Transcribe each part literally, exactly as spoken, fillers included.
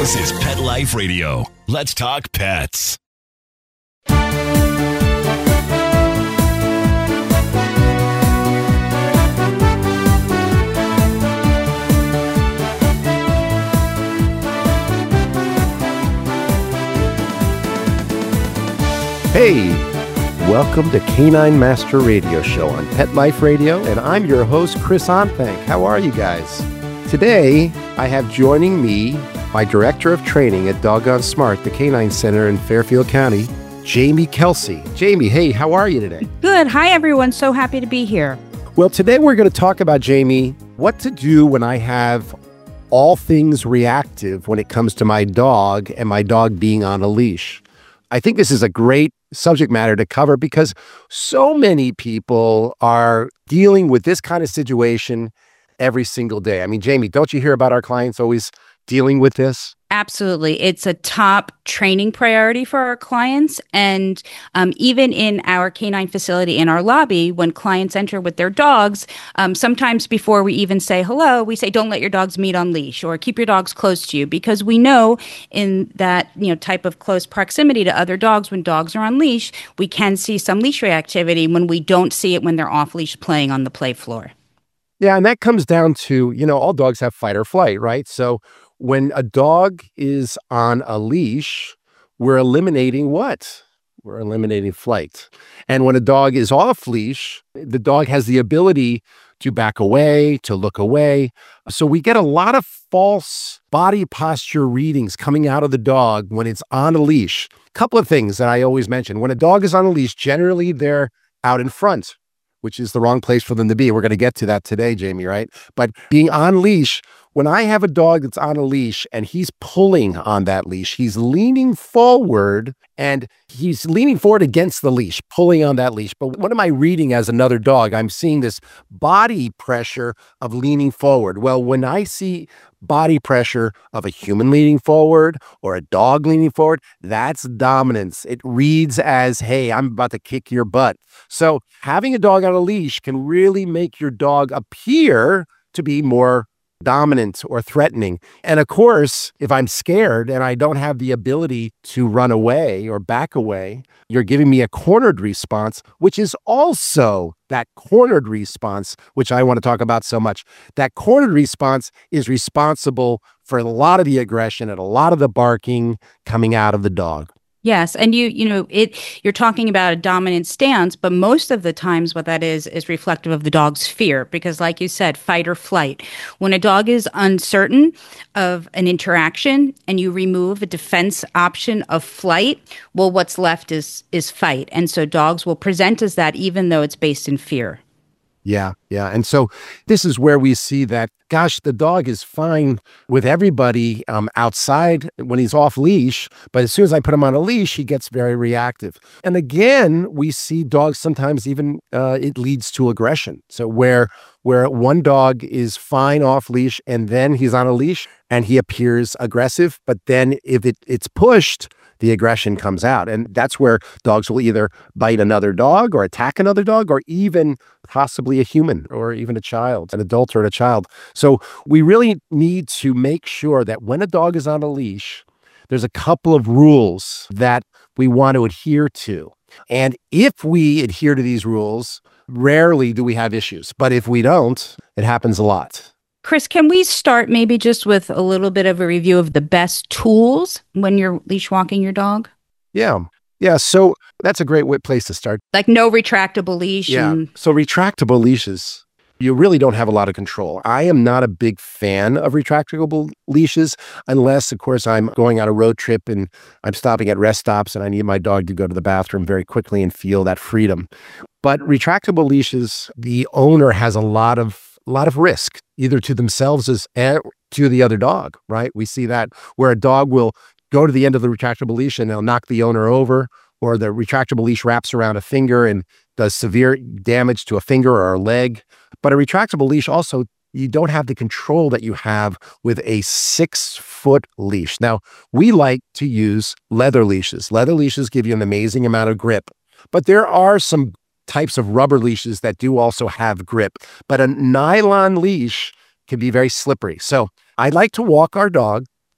This is Pet Life Radio. Let's talk pets. Hey, welcome to Canine Master Radio Show on Pet Life Radio, and I'm your host, Chris Onthank. How are you guys? Today, I have joining me my Director of Training at Doggone Smart, the Canine Center in Fairfield County, Jamie Kelsey. Jamie, hey, how are you today? Good. Hi, everyone. So happy to be here. Well, today we're going to talk about, Jamie, what to do when I have all things reactive when it comes to my dog and my dog being on a leash. I think this is a great subject matter to cover because so many people are dealing with this kind of situation every single day. I mean, Jamie, don't you hear about our clients always dealing with this? Absolutely. It's a top training priority for our clients. And um, even in our canine facility, in our lobby, when clients enter with their dogs, um, sometimes before we even say hello, we say, don't let your dogs meet on leash or keep your dogs close to you, because we know in that, you know, type of close proximity to other dogs, when dogs are on leash, we can see some leash reactivity when we don't see it when they're off leash playing on the play floor. Yeah, and that comes down to, you know, all dogs have fight or flight, right? So when a dog is on a leash, we're eliminating what? We're eliminating flight. And when a dog is off leash, the dog has the ability to back away, to look away. So we get a lot of false body posture readings coming out of the dog when it's on a leash. A couple of things that I always mention. When a dog is on a leash, generally they're out in front, which is the wrong place for them to be. We're going to get to that today, Jamie, right? But being on leash, when I have a dog that's on a leash and he's pulling on that leash, he's leaning forward and he's leaning forward against the leash, pulling on that leash. But what am I reading as another dog? I'm seeing this body pressure of leaning forward. Well, when I see body pressure of a human leaning forward or a dog leaning forward, that's dominance. It reads as, hey, I'm about to kick your butt. So having a dog on a leash can really make your dog appear to be more dominant or threatening. And of course, if I'm scared and I don't have the ability to run away or back away, you're giving me a cornered response, which is also that cornered response, which I want to talk about so much. That cornered response is responsible for a lot of the aggression and a lot of the barking coming out of the dog. Yes. And you, you know, it, you're talking about a dominant stance, but most of the times what that is, is reflective of the dog's fear, because like you said, fight or flight. When a dog is uncertain of an interaction and you remove a defense option of flight, well, what's left is, is fight. And so dogs will present as that, even though it's based in fear. Yeah, yeah. And so this is where we see that, gosh, the dog is fine with everybody um, outside when he's off leash, but as soon as I put him on a leash, he gets very reactive. And again, we see dogs sometimes even, uh, it leads to aggression. So where where one dog is fine off leash and then he's on a leash and he appears aggressive, but then if it, it's pushed, the aggression comes out. And that's where dogs will either bite another dog or attack another dog or even possibly a human or even a child, an adult or a child. So we really need to make sure that when a dog is on a leash, there's a couple of rules that we want to adhere to. And if we adhere to these rules, rarely do we have issues. But if we don't, it happens a lot. Chris, can we start maybe just with a little bit of a review of the best tools when you're leash walking your dog? Yeah. Yeah. So that's a great place to start. Like no retractable leash. Yeah. And- So retractable leashes, you really don't have a lot of control. I am not a big fan of retractable leashes unless, of course, I'm going on a road trip and I'm stopping at rest stops and I need my dog to go to the bathroom very quickly and feel that freedom. But retractable leashes, the owner has a lot of a lot of risk, either to themselves as and to the other dog, right? We see that where a dog will go to the end of the retractable leash and they'll knock the owner over, or the retractable leash wraps around a finger and does severe damage to a finger or a leg. But a retractable leash also, you don't have the control that you have with a six-foot leash. Now, we like to use leather leashes. Leather leashes give you an amazing amount of grip, but there are some types of rubber leashes that do also have grip, but a nylon leash can be very slippery. So I like to walk our dog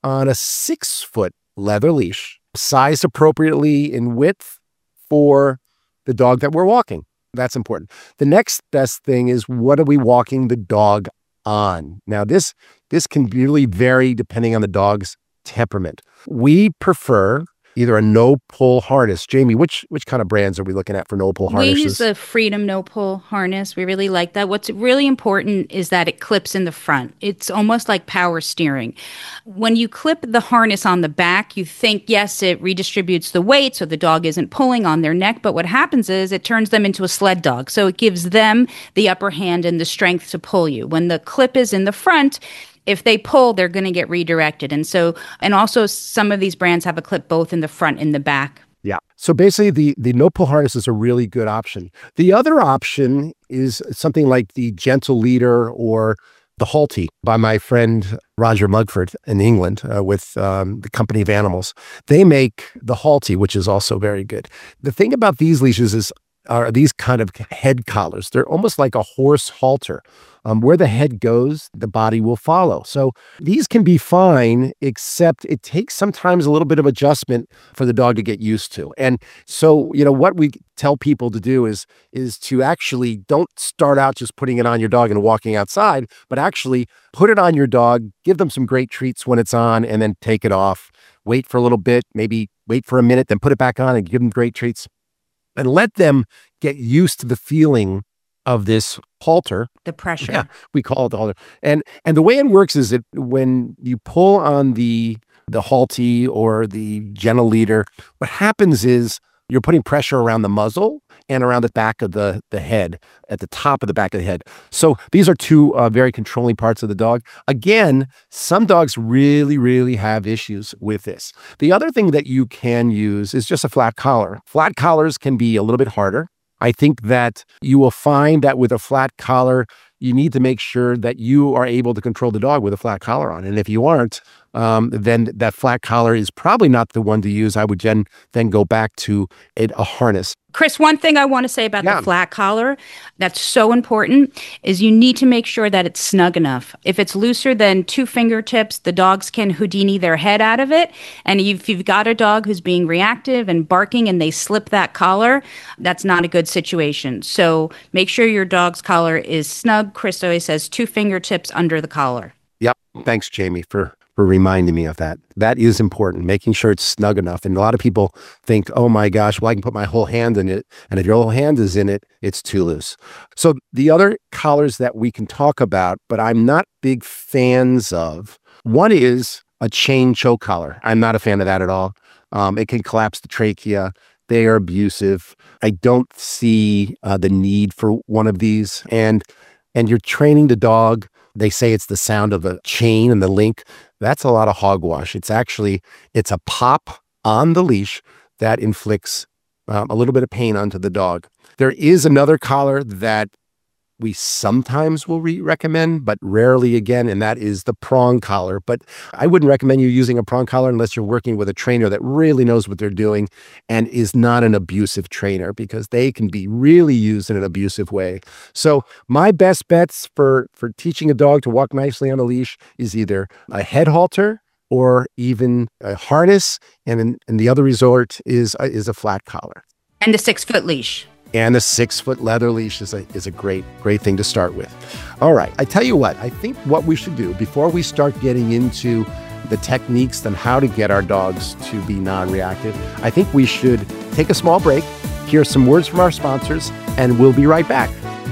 on a six-foot leather leash, sized appropriately in width for the dog that we're walking. That's important. The next best thing is, what are we walking the dog on? Now, this this can really vary depending on the dog's temperament. We prefer either a no-pull harness. Jamie, which which kind of brands are we looking at for no-pull harnesses? We use the Freedom no-pull harness. We really like that. What's really important is that it clips in the front. It's almost like power steering. When you clip the harness on the back, you think, yes, it redistributes the weight so the dog isn't pulling on their neck, but what happens is it turns them into a sled dog. So it gives them the upper hand and the strength to pull you. When the clip is in the front, if they pull, they're going to get redirected. And so, and also some of these brands have a clip both in the front and the back. Yeah. So basically the, the no-pull harness is a really good option. The other option is something like the Gentle Leader or the Halti by my friend Roger Mugford in England uh, with um, the Company of Animals. They make the Halti, which is also very good. The thing about these leashes is are these kind of head collars. They're almost like a horse halter. Um, where the head goes, the body will follow. So these can be fine, except it takes sometimes a little bit of adjustment for the dog to get used to. And so, you know, what we tell people to do is, is to actually don't start out just putting it on your dog and walking outside, but actually put it on your dog, give them some great treats when it's on, and then take it off. Wait for a little bit, maybe wait for a minute, then put it back on and give them great treats. And let them get used to the feeling of this halter. The pressure. Yeah, we call it the halter. And and the way it works is that when you pull on the the Halti or the Gentle Leader, what happens is you're putting pressure around the muzzle and around the back of the, the head, at the top of the back of the head. So these are two uh, very controlling parts of the dog. Again, some dogs really, really have issues with this. The other thing that you can use is just a flat collar. Flat collars can be a little bit harder. I think that you will find that with a flat collar, you need to make sure that you are able to control the dog with a flat collar on. And if you aren't, um, then that flat collar is probably not the one to use. I would then, then go back to a, a harness. Chris, one thing I want to say about yeah. the flat collar that's so important is you need to make sure that it's snug enough. If it's looser than two fingertips, the dogs can Houdini their head out of it. And if you've got a dog who's being reactive and barking and they slip that collar, that's not a good situation. So make sure your dog's collar is snug. Chris always says two fingertips under the collar. Yep. Thanks, Jamie, for for reminding me of that. That is important, making sure it's snug enough. And a lot of people think, oh my gosh, well, I can put my whole hand in it. And if your whole hand is in it, it's too loose. So the other collars that we can talk about, but I'm not big fans of, one is a chain choke collar. I'm not a fan of that at all. Um, it can collapse the trachea. They are abusive. I don't see uh, the need for one of these. And and you're training the dog. They say it's the sound of a chain and the link. That's a lot of hogwash. It's actually, it's a pop on the leash that inflicts um, a little bit of pain onto the dog. There is another collar that we sometimes will re recommend, but rarely again, and that is the prong collar. But I wouldn't recommend you using a prong collar unless you're working with a trainer that really knows what they're doing and is not an abusive trainer, because they can be really used in an abusive way. So my best bets for, for teaching a dog to walk nicely on a leash is either a head halter or even a harness, and, and the other resort is, is a flat collar. And a six-foot leash. And a six-foot leather leash is a, is a great, great thing to start with. All right, I tell you what, I think what we should do before we start getting into the techniques and how to get our dogs to be non-reactive, I think we should take a small break, hear some words from our sponsors, and we'll be right back.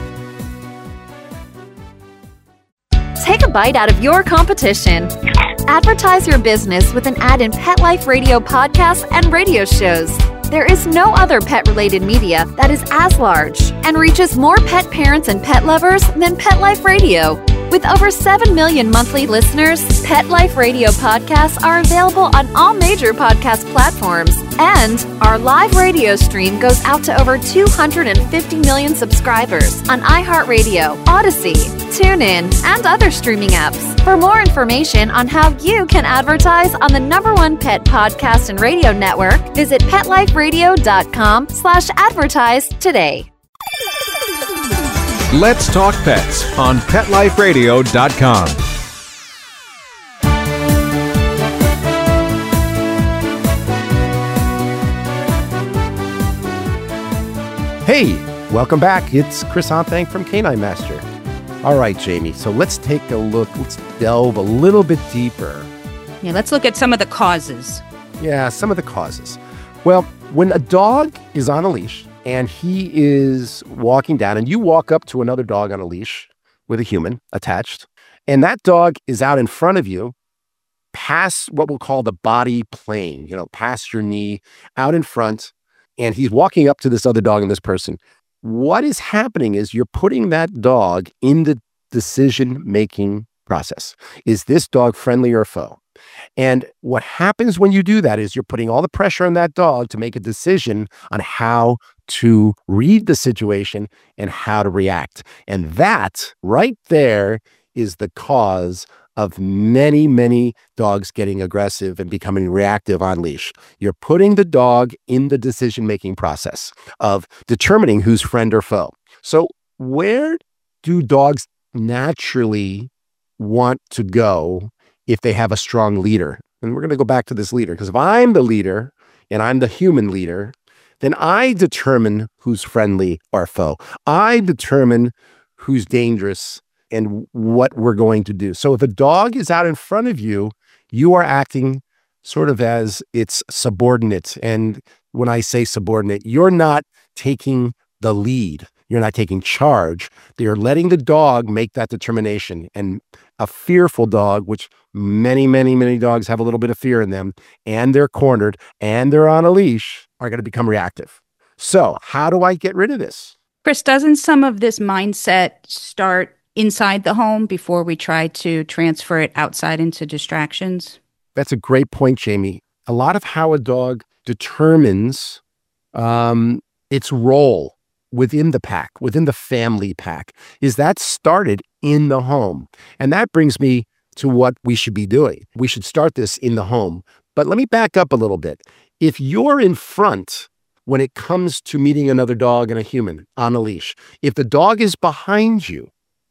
Take a bite out of your competition. Advertise your business with an ad in Pet Life Radio podcasts and radio shows. There is no other pet-related media that is as large and reaches more pet parents and pet lovers than Pet Life Radio. With over seven million monthly listeners, Pet Life Radio podcasts are available on all major podcast platforms. And our live radio stream goes out to over two hundred fifty million subscribers on iHeartRadio, Odyssey, TuneIn, and other streaming apps. For more information on how you can advertise on the number one pet podcast and radio network, visit PetLifeRadio.com slash advertise today. Let's Talk Pets on Pet Life Radio dot com. Hey, welcome back. It's Chris Onthang from Canine Master. All right, Jamie, so let's take a look. Let's delve a little bit deeper. Yeah, let's look at some of the causes. Yeah, some of the causes. Well, when a dog is on a leash and he is walking down and you walk up to another dog on a leash with a human attached, and that dog is out in front of you, past what we'll call the body plane, you know, past your knee, out in front, and he's walking up to this other dog and this person. What is happening is you're putting that dog in the decision-making process. Is this dog friendly or foe? And what happens when you do that is you're putting all the pressure on that dog to make a decision on how to read the situation and how to react. And that right there is the cause of many, many dogs getting aggressive and becoming reactive on leash. You're putting the dog in the decision-making process of determining who's friend or foe. So where do dogs naturally want to go if they have a strong leader? And we're going to go back to this leader, because if I'm the leader and I'm the human leader, then I determine who's friendly or foe. I determine who's dangerous and what we're going to do. So if a dog is out in front of you, you are acting sort of as its subordinate. And when I say subordinate, you're not taking the lead. You're not taking charge. You're letting the dog make that determination. And a fearful dog, which many, many, many dogs have a little bit of fear in them, and they're cornered, and they're on a leash, are going to become reactive. So how do I get rid of this? Chris, doesn't some of this mindset start inside the home before we try to transfer it outside into distractions? That's a great point, Jamie. A lot of how a dog determines um, its role within the pack, within the family pack, is that started in the home. And that brings me to what we should be doing. We should start this in the home. But let me back up a little bit. If you're in front when it comes to meeting another dog and a human on a leash, if the dog is behind you,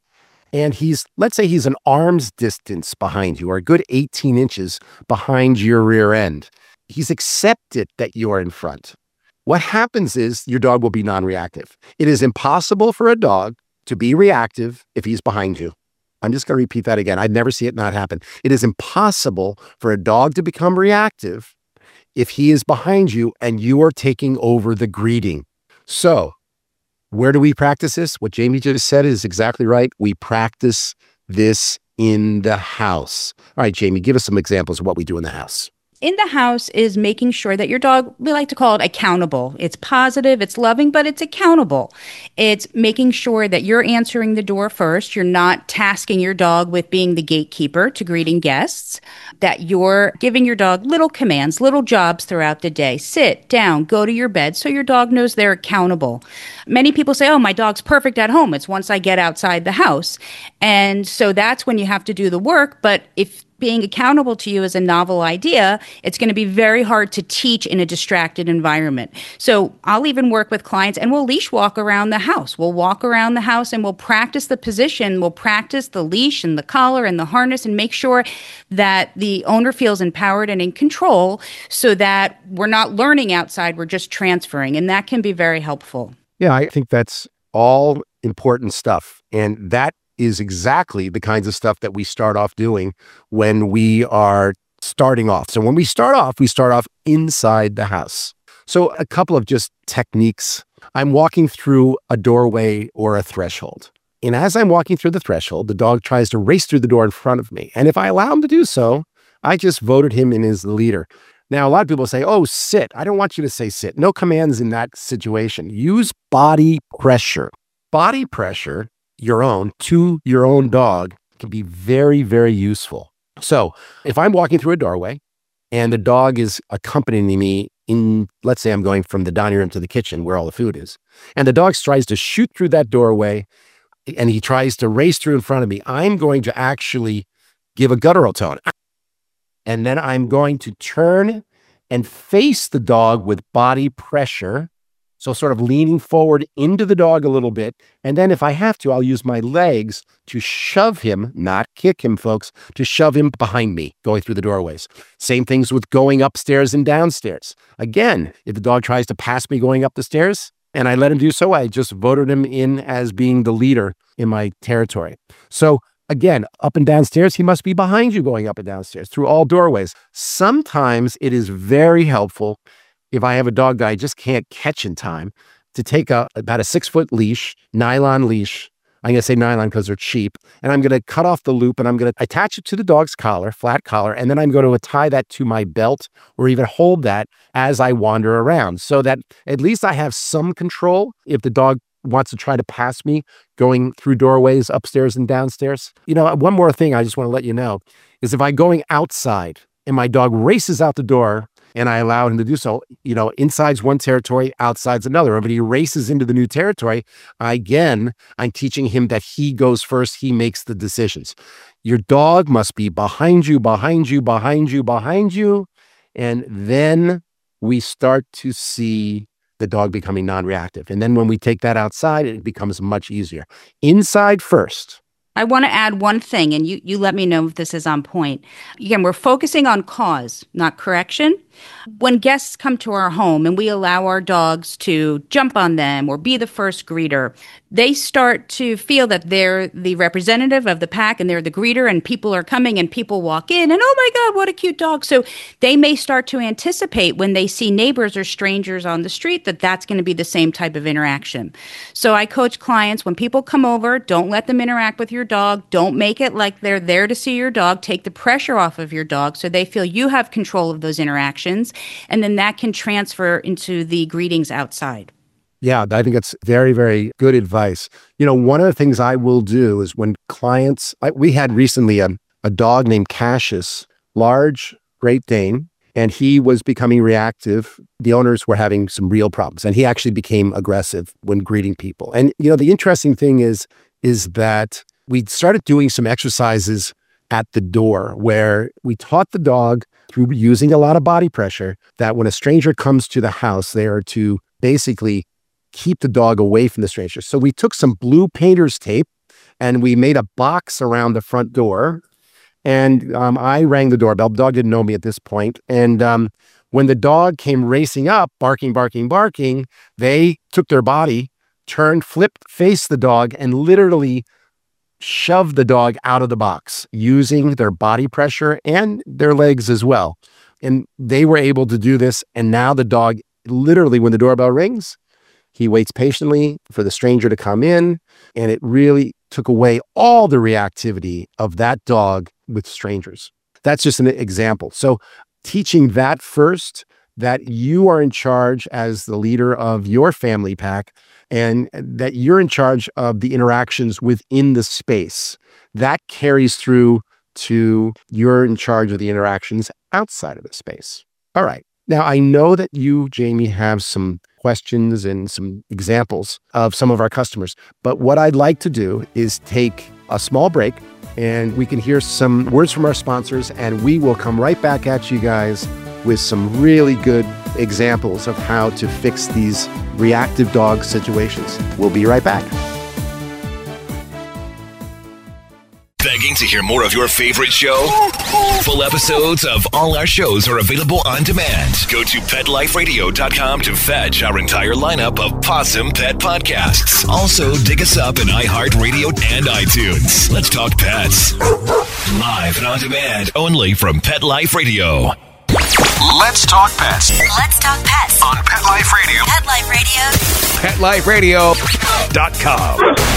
and he's, let's say he's an arm's distance behind you, or a good eighteen inches behind your rear end, he's accepted that you are in front. What happens is your dog will be non-reactive. It is impossible for a dog to be reactive if he's behind you. I'm just going to repeat that again. I'd never see it not happen. It is impossible for a dog to become reactive if he is behind you and you are taking over the greeting. So where do we practice this? What Jamie just said is exactly right. We practice this in the house. All right, Jamie, give us some examples of what we do in the house. In the house is making sure that your dog, we like to call it accountable. It's positive, it's loving, but it's accountable. It's making sure that you're answering the door first. You're not tasking your dog with being the gatekeeper to greeting guests, that you're giving your dog little commands, little jobs throughout the day. Sit down, go to your bed, so your dog knows they're accountable. Many people say, oh, my dog's perfect at home. It's once I get outside the house. And so that's when you have to do the work. But if being accountable to you is a novel idea, it's going to be very hard to teach in a distracted environment. So I'll even work with clients and we'll leash walk around the house. We'll walk around the house and we'll practice the position. We'll practice the leash and the collar and the harness and make sure that the owner feels empowered and in control so that we're not learning outside, we're just transferring. And that can be very helpful. Yeah, I think that's all important stuff. And that is exactly the kinds of stuff that we start off doing when we are starting off. So when we start off, we start off inside the house. So a couple of just techniques. I'm walking through a doorway or a threshold. And as I'm walking through the threshold, the dog tries to race through the door in front of me. And if I allow him to do so, I just voted him in as the leader. Now, a lot of people say, oh, sit. I don't want you to say sit. No commands in that situation. Use body pressure. Body pressure, your own, to your own dog, can be very, very useful. So if I'm walking through a doorway and the dog is accompanying me in, let's say I'm going from the dining room to the kitchen where all the food is, and the dog tries to shoot through that doorway and he tries to race through in front of me, I'm going to actually give a guttural tone. And then I'm going to turn and face the dog with body pressure. So sort of leaning forward into the dog a little bit. And then if I have to, I'll use my legs to shove him, not kick him, folks, to shove him behind me going through the doorways. Same things with going upstairs and downstairs. Again, if the dog tries to pass me going up the stairs, and I let him do so. I just voted him in as being the leader in my territory. So again, up and downstairs, he must be behind you going up and downstairs through all doorways. Sometimes it is very helpful if I have a dog that I just can't catch in time to take a, about a six foot leash, nylon leash. I'm going to say nylon because they're cheap. And I'm going to cut off the loop and I'm going to attach it to the dog's collar, flat collar. And then I'm going to tie that to my belt or even hold that as I wander around so that at least I have some control if the dog wants to try to pass me going through doorways upstairs and downstairs. You know, one more thing I just want to let you know is if I'm going outside and my dog races out the door and I allow him to do so, you know, inside's one territory, outside's another. But he races into the new territory, again, I'm teaching him that he goes first, he makes the decisions. Your dog must be behind you, behind you, behind you, behind you. And then we start to see the dog becoming non-reactive. And then when we take that outside, it becomes much easier. Inside first. I want to add one thing, and you, you let me know if this is on point. Again, we're focusing on cause, not correction. When guests come to our home and we allow our dogs to jump on them or be the first greeter, they start to feel that they're the representative of the pack and they're the greeter and people are coming and people walk in and, oh my God, what a cute dog. So they may start to anticipate when they see neighbors or strangers on the street that that's going to be the same type of interaction. So I coach clients, when people come over, don't let them interact with your dog. Don't make it like they're there to see your dog. Take the pressure off of your dog so they feel you have control of those interactions. And then that can transfer into the greetings outside. Yeah, I think that's very, very good advice. You know, one of the things I will do is when clients, I, we had recently a, a dog named Cassius, large Great Dane, and he was becoming reactive. The owners were having some real problems, and he actually became aggressive when greeting people. And, you know, the interesting thing is, is that we started doing some exercises at the door where we taught the dog through using a lot of body pressure that when a stranger comes to the house, they are to basically keep the dog away from the stranger. So we took some blue painter's tape and we made a box around the front door. And um, I rang the doorbell. The dog didn't know me at this point. And um, when the dog came racing up, barking, barking, barking, they took their body, turned, flipped, faced the dog, and literally shoved the dog out of the box using their body pressure and their legs as well. And they were able to do this. And now the dog, literally, when the doorbell rings, he waits patiently for the stranger to come in, and it really took away all the reactivity of that dog with strangers. That's just an example. So teaching that first, that you are in charge as the leader of your family pack, and that you're in charge of the interactions within the space, that carries through to you're in charge of the interactions outside of the space. All right. Now, I know that you, Jamie, have some questions and some examples of some of our customers. But what I'd like to do is take a small break and we can hear some words from our sponsors, and we will come right back at you guys with some really good examples of how to fix these reactive dog situations. We'll be right back. Begging to hear more of your favorite show? Full episodes of all our shows are available on demand. Go to pet life radio dot com to fetch our entire lineup of Possum Pet podcasts. Also, dig us up in iHeartRadio and iTunes. Let's talk pets. Live and on demand only from Pet Life Radio. Let's talk pets. Let's talk pets On Pet Life Radio. Pet Life Radio. pet life radio dot com.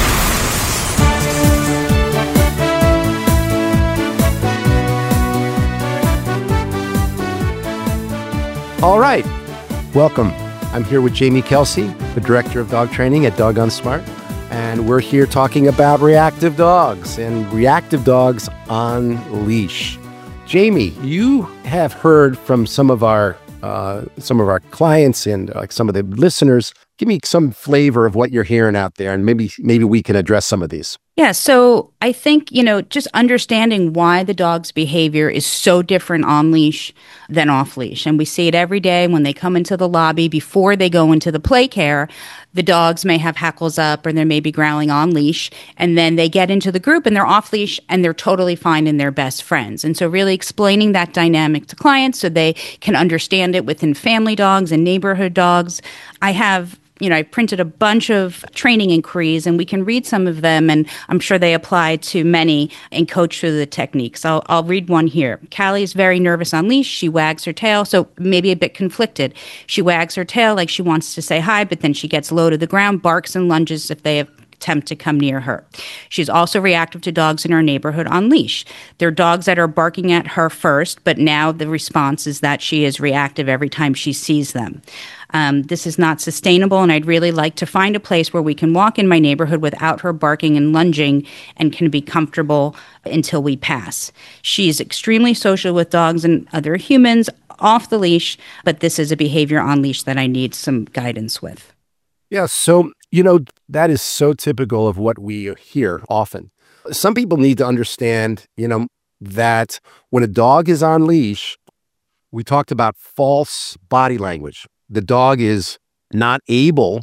All right, welcome. I'm here with Jamie Kelsey, the Director of Dog Training at Doggone Smart, and we're here talking about reactive dogs and reactive dogs on leash. Jamie, you have heard from some of our uh, some of our clients and like some of the listeners. Give me some flavor of what you're hearing out there, and maybe maybe we can address some of these. Yeah, so I think, you know, just understanding why the dog's behavior is so different on leash than off leash. And we see it every day when they come into the lobby before they go into the play care. The dogs may have hackles up or they may be growling on leash, and then they get into the group and they're off leash and they're totally fine and they're best friends. And so really explaining that dynamic to clients so they can understand it within family dogs and neighborhood dogs. I have you know, I printed a bunch of training inquiries, and we can read some of them, and I'm sure they apply to many, and coach through the techniques. I'll, I'll read one here. Callie is very nervous on leash. She wags her tail, so maybe a bit conflicted. She wags her tail like she wants to say hi, but then she gets low to the ground, barks and lunges if they have attempt to come near her. She's also reactive to dogs in her neighborhood on leash. There are dogs that are barking at her first, but now the response is that she is reactive every time she sees them. Um, this is not sustainable, and I'd really like to find a place where we can walk in my neighborhood without her barking and lunging and can be comfortable until we pass. She's extremely social with dogs and other humans off the leash, but this is a behavior on leash that I need some guidance with. Yeah, so, you know, that is so typical of what we hear often. Some people need to understand, you know, that when a dog is on leash, we talked about false body language. The dog is not able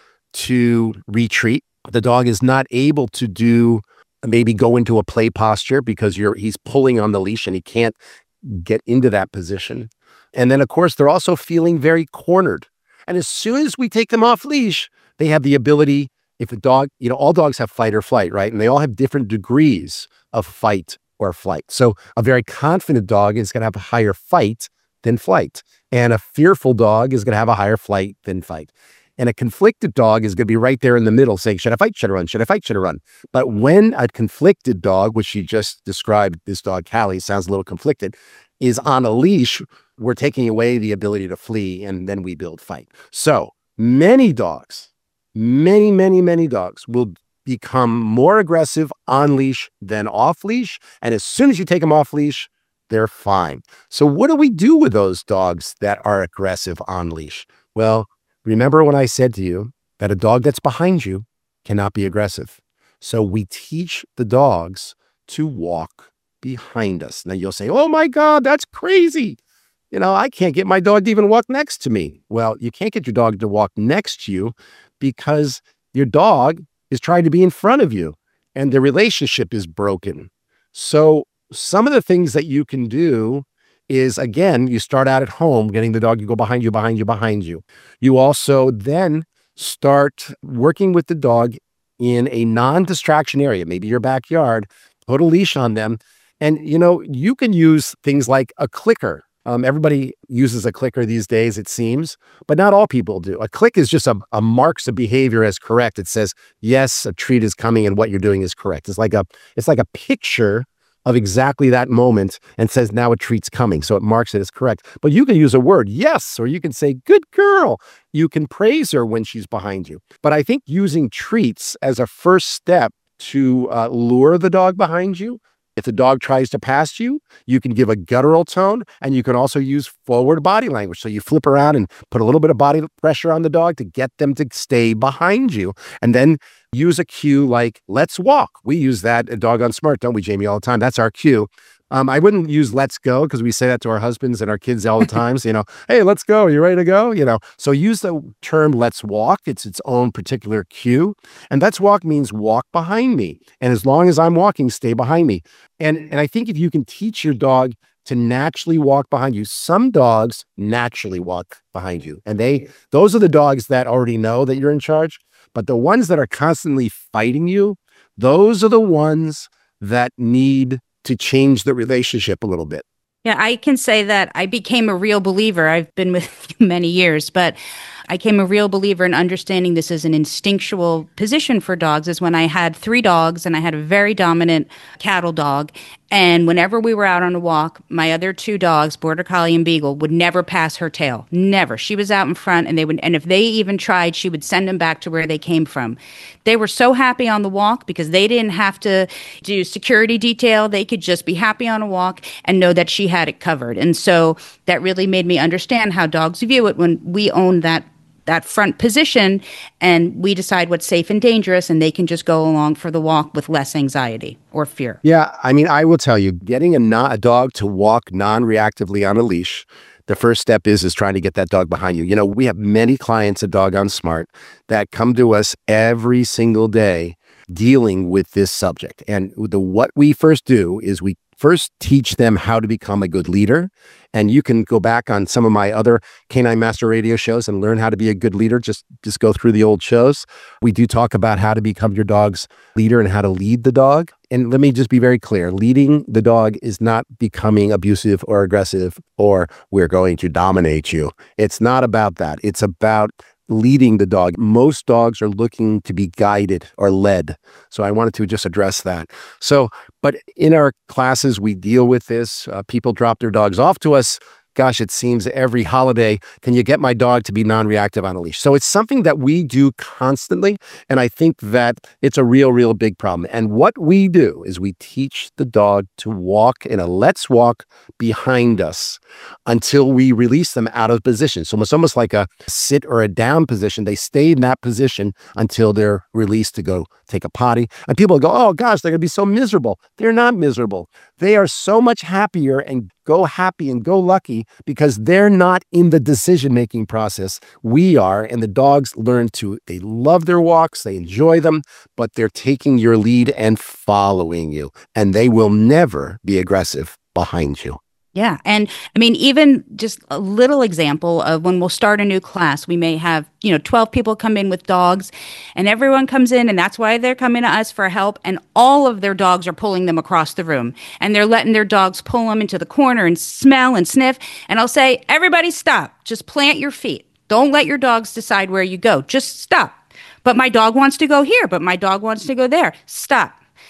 to retreat. The dog is not able to do, maybe go into a play posture because you're he's pulling on the leash and he can't get into that position. And then, of course, they're also feeling very cornered. And as soon as we take them off leash, they have the ability, if a dog, you know, all dogs have fight or flight, right? And they all have different degrees of fight or flight. So a very confident dog is going to have a higher fight than flight. And a fearful dog is going to have a higher flight than fight. And a conflicted dog is going to be right there in the middle saying, should I fight, should I run, should I fight, should I run? But when a conflicted dog, which she just described, this dog, Callie, sounds a little conflicted, is on a leash, we're taking away the ability to flee, and then we build fight. So many dogs, many, many, many dogs will become more aggressive on leash than off leash. And as soon as you take them off leash, they're fine. So what do we do with those dogs that are aggressive on leash? Well, remember when I said to you that a dog that's behind you cannot be aggressive. So we teach the dogs to walk behind us. Now you'll say, oh my God, that's crazy. You know, I can't get my dog to even walk next to me. Well, you can't get your dog to walk next to you because your dog is trying to be in front of you and the relationship is broken. So some of the things that you can do is, again, you start out at home, getting the dog to go behind you, behind you, behind you. You also then start working with the dog in a non-distraction area, maybe your backyard, put a leash on them. And, you know, you can use things like a clicker. Um, everybody uses a clicker these days, it seems, but not all people do. A click is just a, a marks a behavior as correct. It says, yes, a treat is coming and what you're doing is correct. It's like a, it's like a picture of exactly that moment and says, now a treat's coming. So it marks it as correct. But you can use a word, yes, or you can say, good girl. You can praise her when she's behind you. But I think using treats as a first step to uh, lure the dog behind you. If the dog tries to pass you, you can give a guttural tone, and you can also use forward body language. So you flip around and put a little bit of body pressure on the dog to get them to stay behind you. And then use a cue like, let's walk. We use that at Doggone Smart, don't we, Jamie, all the time? That's our cue. Um, I wouldn't use let's go because we say that to our husbands and our kids all the time. So, you know, hey, let's go. You ready to go? You know, so use the term let's walk. It's its own particular cue. And let's walk means walk behind me. And as long as I'm walking, stay behind me. And, and I think if you can teach your dog to naturally walk behind you, some dogs naturally walk behind you. And they, those are the dogs that already know that you're in charge. But the ones that are constantly fighting you, those are the ones that need to change the relationship a little bit. Yeah, I can say that I became a real believer. I've been with you many years, but I became a real believer in understanding this as an instinctual position for dogs is when I had three dogs and I had a very dominant cattle dog. And whenever we were out on a walk, my other two dogs, Border Collie and Beagle, would never pass her tail. Never. She was out in front, and they would, and if they even tried, she would send them back to where they came from. They were so happy on the walk because they didn't have to do security detail. They could just be happy on a walk and know that she had it covered. And so that really made me understand how dogs view it when we own that that front position and we decide what's safe and dangerous, and they can just go along for the walk with less anxiety or fear. Yeah, I mean, I will tell you, getting a, non, a dog to walk non-reactively on a leash, the first step is is trying to get that dog behind you. You know, we have many clients at Doggone Smart that come to us every single day dealing with this subject. And the what we first do is we First, teach them how to become a good leader. And you can go back on some of my other Canine Master Radio shows and learn how to be a good leader. Just, just go through the old shows. We do talk about how to become your dog's leader and how to lead the dog. And let me just be very clear. Leading the dog is not becoming abusive or aggressive or we're going to dominate you. It's not about that. It's about leading the dog. Most dogs are looking to be guided or led. So I wanted to just address that. So, but in our classes, we deal with this. Uh, people drop their dogs off to us. Gosh, it seems every holiday, can you get my dog to be non-reactive on a leash? So it's something that we do constantly. And I think that it's a real, real big problem. And what we do is we teach the dog to walk in a let's walk behind us until we release them out of position. So it's almost like a sit or a down position. They stay in that position until they're released to go take a potty. And people go, oh gosh, they're going to be so miserable. They're not miserable. They are so much happier and go happy and go lucky because they're not in the decision-making process. We are, and the dogs learn to, they love their walks, they enjoy them, but they're taking your lead and following you, and they will never be aggressive behind you. Yeah. And I mean, even just a little example of when we'll start a new class, we may have, you know, twelve people come in with dogs and everyone comes in and that's why they're coming to us for help. And all of their dogs are pulling them across the room and they're letting their dogs pull them into the corner and smell and sniff. And I'll say, everybody stop, just plant your feet. Don't let your dogs decide where you go. Just stop. But my dog wants to go here, but my dog wants to go there. Stop.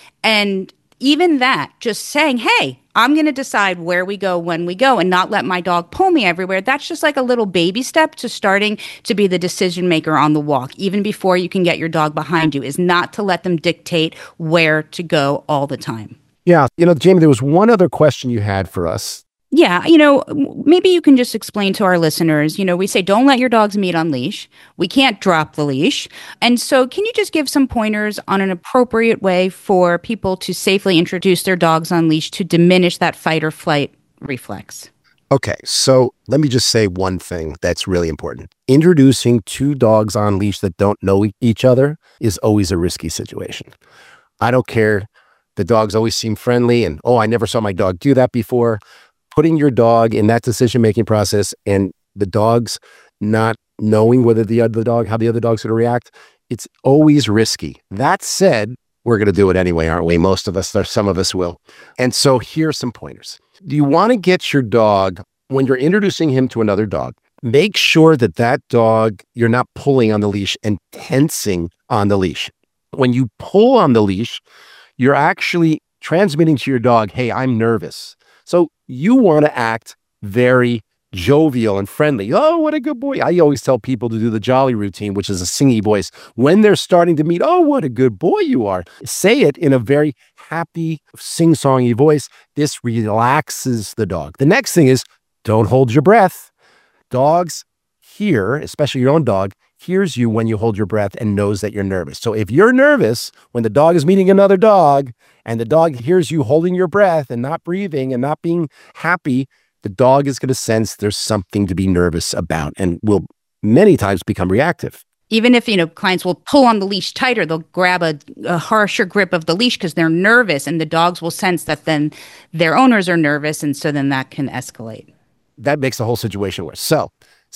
And even that, just saying, hey, I'm going to decide where we go when we go and not let my dog pull me everywhere. That's just like a little baby step to starting to be the decision maker on the walk, even before you can get your dog behind you, is not to let them dictate where to go all the time. Yeah. You know, Jamie, there was one other question you had for us. Yeah, you know, maybe you can just explain to our listeners, you know, we say don't let your dogs meet on leash. We can't drop the leash. And so can you just give some pointers on an appropriate way for people to safely introduce their dogs on leash to diminish that fight or flight reflex? Okay, so let me just say one thing that's really important. Introducing two dogs on leash that don't know each other is always a risky situation. I don't care. The dogs always seem friendly and, oh, I never saw my dog do that before. Putting your dog in that decision-making process and the dog's not knowing whether the other dog, how the other dog's going to react, it's always risky. That said, we're going to do it anyway, aren't we? Most of us, or some of us will. And so here's some pointers. Do you want to get your dog, when you're introducing him to another dog, make sure that that dog, you're not pulling on the leash and tensing on the leash. When you pull on the leash, you're actually transmitting to your dog, hey, I'm nervous. So you want to act very jovial and friendly. Oh, what a good boy. I always tell people to do the jolly routine, which is a singy voice. When they're starting to meet, oh, what a good boy you are. Say it in a very happy, sing-songy voice. This relaxes the dog. The next thing is don't hold your breath. Dogs hear, especially your own dog, hears you when you hold your breath and knows that you're nervous. So if you're nervous when the dog is meeting another dog and the dog hears you holding your breath and not breathing and not being happy, the dog is going to sense there's something to be nervous about and will many times become reactive. Even if, you know, clients will pull on the leash tighter, they'll grab a, a harsher grip of the leash because they're nervous, and the dogs will sense that then their owners are nervous, and so then that can escalate. That makes the whole situation worse. So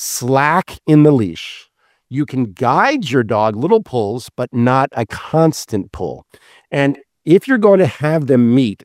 slack in the leash. You can guide your dog, little pulls, but not a constant pull. And if you're going to have them meet,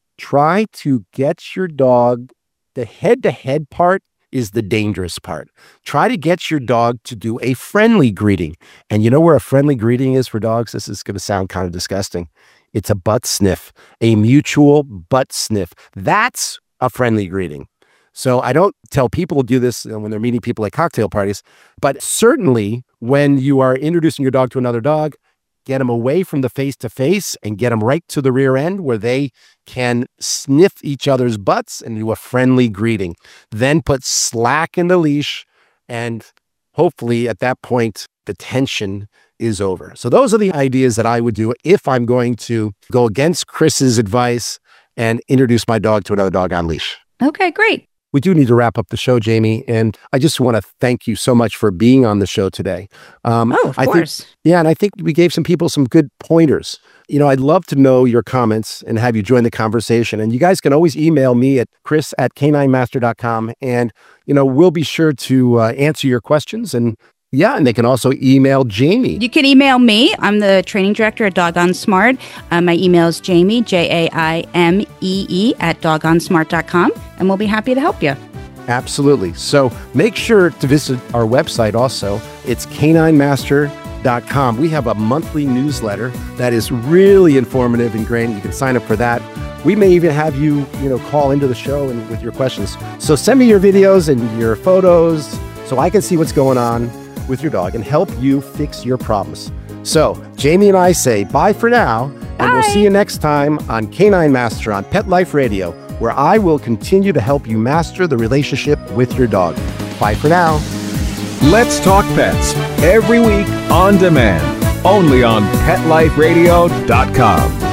try to get your dog, the head-to-head part is the dangerous part. Try to get your dog to do a friendly greeting. And you know where a friendly greeting is for dogs? This is going to sound kind of disgusting. It's a butt sniff, a mutual butt sniff. That's a friendly greeting. So I don't tell people to do this when they're meeting people at cocktail parties, but certainly when you are introducing your dog to another dog, get them away from the face-to-face and get them right to the rear end where they can sniff each other's butts and do a friendly greeting. Then put slack in the leash, and hopefully at that point, the tension is over. So those are the ideas that I would do if I'm going to go against Chris's advice and introduce my dog to another dog on leash. Okay, great. we do need to wrap up the show, Jamie. And I just want to thank you so much for being on the show today. Um, Oh, of I course. Think, yeah, and I think we gave some people some good pointers. You know, I'd love to know your comments and have you join the conversation. And you guys can always email me at chris at canine master dot com. And, you know, we'll be sure to uh, answer your questions. And yeah, and they can also email Jamie. You can email me. I'm the training director at Doggone Smart. Uh, my email is Jamie, J A I M E E, at doggone smart dot com, and we'll be happy to help you. Absolutely. So make sure to visit our website also. It's canine master dot com. We have a monthly newsletter that is really informative and great. You can sign up for that. We may even have you, you know, call into the show and with your questions. So send me your videos and your photos so I can see what's going on with your dog and help you fix your problems. So Jamie and I say bye for now, and we'll Bye. see you next time on Canine Master on Pet Life Radio, where I will continue to help you master the relationship with your dog. Bye for now. Let's Talk Pets, every week on demand, only on pet life radio dot com.